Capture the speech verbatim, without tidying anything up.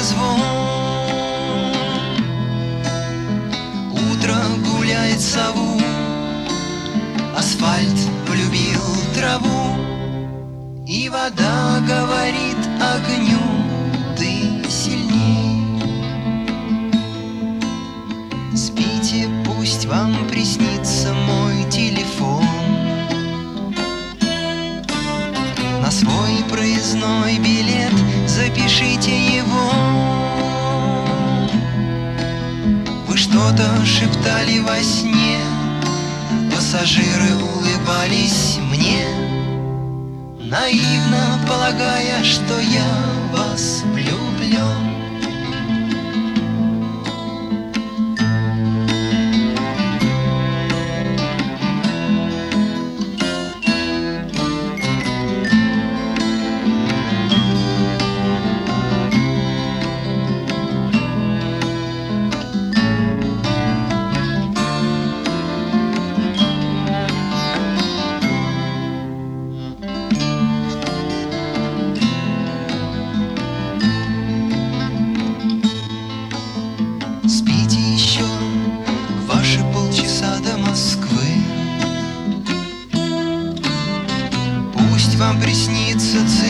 звон. Утро гуляет сову, асфальт полюбил траву, и вода говорит огню: ты сильней. Спите, пусть вам приснится мой телефон. На свой проездной билет запишите его. Вы что-то шептали во сне, пассажиры улыбались мне, наивно полагая, что я вас влюблен. Спите еще ваши полчаса до Москвы. Пусть вам приснится цель.